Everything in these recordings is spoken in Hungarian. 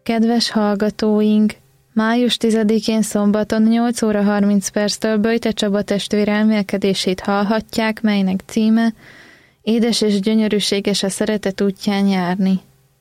Kedves hallgatóink! Május 10-én szombaton 8 óra 30 perctől Böjte Csaba testvér elmélkedését hallhatják, melynek címe Édes és gyönyörűséges a szeretet útján járni.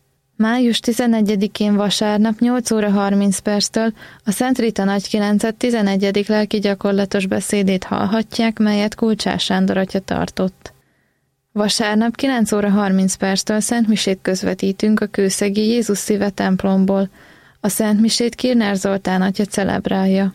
Május 11-én vasárnap 8 óra 30 perctől a Szent Rita Nagykilencet 11. lelki gyakorlatos beszédét hallhatják, melyet Kulcsár Sándor atya tartott. Vasárnap 9 óra 30 perctől szentmisét közvetítünk a kőszegi Jézus Szíve templomból. A szentmisét Kirner Zoltán atya celebrálja.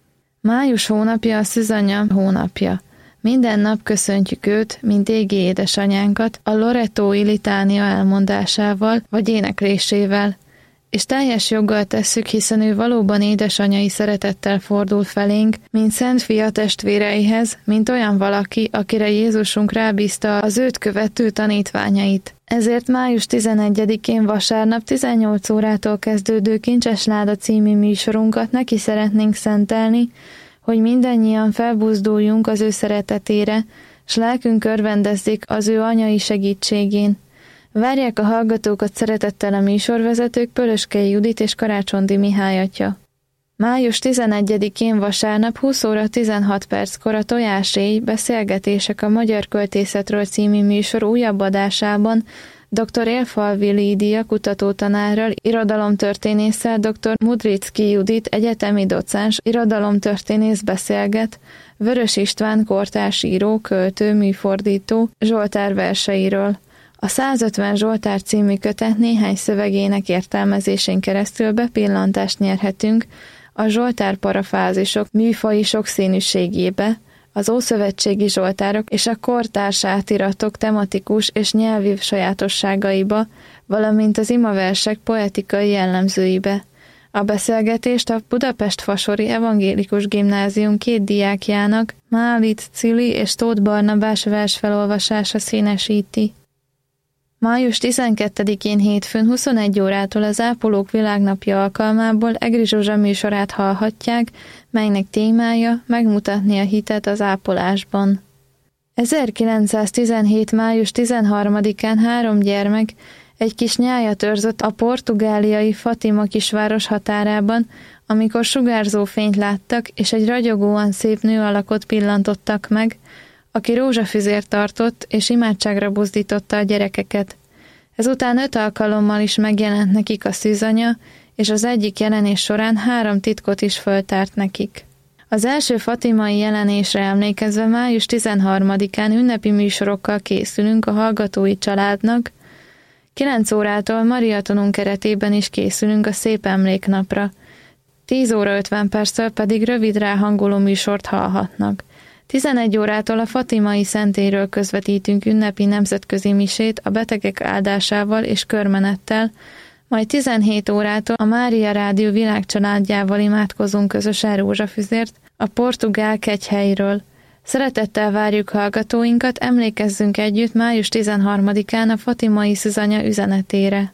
Május hónapja a Szűzanya hónapja. Minden nap köszöntjük őt, mint égi édesanyánkat, a Loretói litánia elmondásával vagy éneklésével, és teljes joggal tesszük, hiszen ő valóban édesanyai szeretettel fordul felénk, mint Szent Fia testvéreihez, mint olyan valaki, akire Jézusunk rábízta az őt követő tanítványait. Ezért május 11-én vasárnap 18 órától kezdődő Kincsesláda című műsorunkat neki szeretnénk szentelni, hogy mindannyian felbuzduljunk az ő szeretetére, s lelkünk örvendezzék az ő anyai segítségén. Várják a hallgatókat szeretettel a műsorvezetők Pölöskei Judit és Karácsondi Mihály atya. Május 11-én vasárnap 20 óra 16 perckor a Tojáséj beszélgetések a Magyar Költészetről című műsor újabb adásában dr. Élfalvi Lídia kutatótanárral, irodalomtörténésszel, dr. Mudricki Judit egyetemi docens, irodalomtörténész beszélget Vörös István kortárs író, költő, műfordító Zsoltár verseiről. A 150 Zsoltár című kötet néhány szövegének értelmezésén keresztül bepillantást nyerhetünk a Zsoltár parafrázisok műfaji sokszínűségébe, az ószövetségi zsoltárok és a kortárs átiratok tematikus és nyelvi sajátosságaiba, valamint az imaversek poetikai jellemzőibe. A beszélgetést a Budapest-Fasori Evangélikus Gimnázium 2 diákjának, Málit Cili és Tóth Barnabás versfelolvasása színesíti. Május 12-én hétfőn 21 órától az Ápolók Világnapja alkalmából Egri Zsuzsa műsorát hallhatják, melynek témája megmutatni a hitet az ápolásban. 1917. május 13-án 3 gyermek egy kis nyájat őrzött a portugáliai Fatima kisváros határában, amikor sugárzó fényt láttak, és egy ragyogóan szép nő alakot pillantottak meg, aki rózsafüzért tartott, és imádságra buzdította a gyerekeket. Ezután 5 alkalommal is megjelent nekik a szűzanya, és az egyik jelenés során 3 titkot is föltárt nekik. Az első fatimai jelenésre emlékezve május 13-án ünnepi műsorokkal készülünk a hallgatói családnak, 9 órától Mariatonunk keretében is készülünk a Szép Emléknapra, 10 óra 50 perccel pedig rövid ráhangoló műsort hallhatnak. 11 órától a Fatimai Szentélyről közvetítünk ünnepi nemzetközi misét a betegek áldásával és körmenettel, majd 17 órától a Mária Rádió világcsaládjával imádkozunk közösen rózsafüzért a portugál kegyhelyről. Szeretettel várjuk hallgatóinkat, emlékezzünk együtt május 13-án a Fatimai Szűzanya üzenetére.